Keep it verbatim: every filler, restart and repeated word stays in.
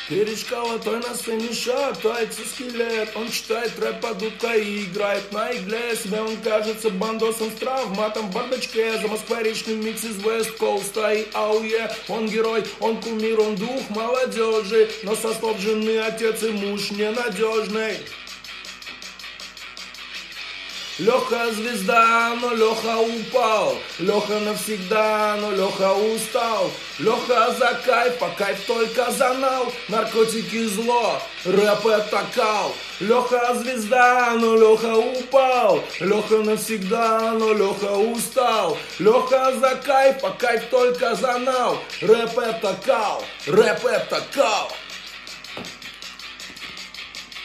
Перед школотой на сцене шатается скелет. Он читает рэп под дудкой и играет на игле. Себе он кажется бандосом с травматом в бардачке. За москворечный микс из West Coast и ауе. Он герой, он кумир, он дух молодежи. Но со слов жены отец и муж ненадежный. Леха звезда, но Леха упал. Леха навсегда, но Леха устал. Леха за кайф, а кайф только за нал. Наркотики зло, рэп это кал. Леха звезда, но Леха упал. Леха навсегда, но Леха устал. Леха за кайф, а кайф только за нал. Рэп это кал, рэп это кал.